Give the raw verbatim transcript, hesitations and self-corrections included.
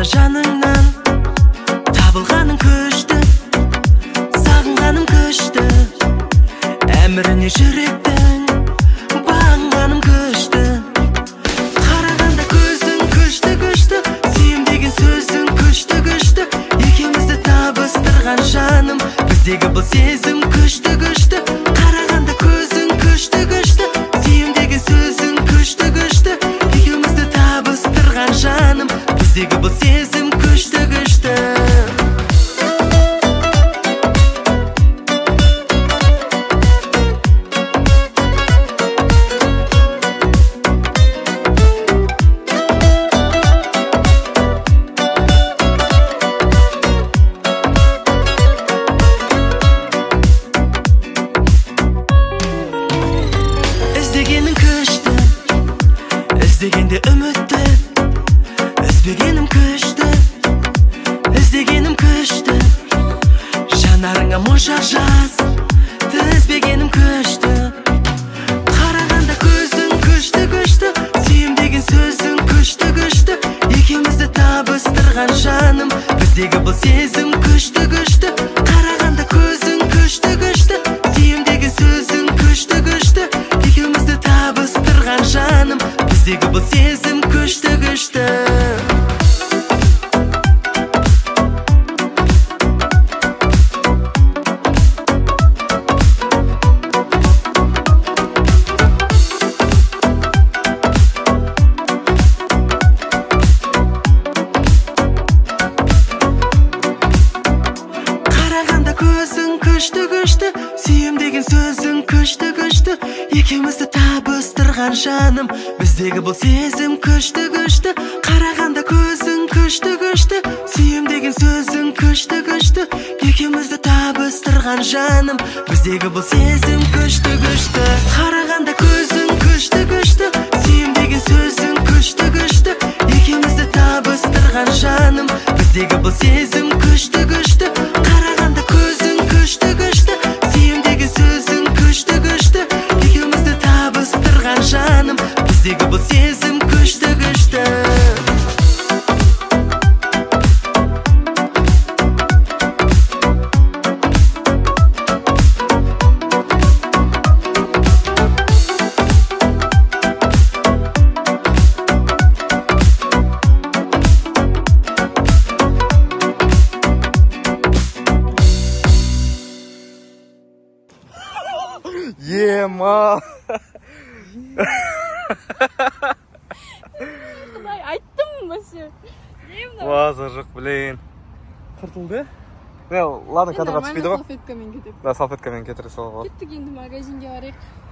жаныңнан табылғаның күшті, сағынғаным күшті, әміріне жүректің бағынғаным күшті. Қарағанда көзің күшті күшті, сүйем деген сөзің күшті күшті, екеумізді табыстырған жаным, біздегі бұл сезім күшті күшті. Қарағанда көзің күшті күшті, сүйем деген сөзің күшті күшті, екеумізді табыстырған жаным, біздегі бұл сезім күшті күшті. Іздегенің күшті, іздегенде үмітті, үзбегенім күшті, іздегенім күшті, жанарыңа моншақ жаз, тізбегенім күшті. Қарағанда көзің күшті күшті, сүйем деген сөзің күшті күшті, екеумізді табыстырған жаным, біздегі бұл сезім күшті күшті. Қарағанда көзің күшті күшті, сүйем деген сөзің күшті күшті, екеумізді табыстырған жаным, біздегі бұл сезім күшті күшті. Қарағанда көзің күшті күшті, сүйем деген сөзің күшті күшті, екеумізді табыстырған жаным, біздегі бұл сезім күшті күшті. Қарағанда көзің күшті күшті, сүйем деген сөзің күшті күшті, екеумізді табыстырған жаным, біздегі бұл сезім күшті күшті. Қарағанда көзің күшті күшті, сүйем деген сөзің күшті күшті, екеумізді табыстырған жаным, біздегі бұл сезім күшті күшті. Қарағанда көзің күшті күшті, сүйем деген сөзің күшті күшті, екеумізді табыстырған жаным, біздегі бұл сезім күшті күшті. Ема. Құдай, айттым вообще. Ваза жоқ, блин. Құртылды? Не, ладно, кадр қатыспайды ғой. Салфеткамен кетіп. Да, салфеткамен кетіре салға. Кеттік енді магазинге барайық.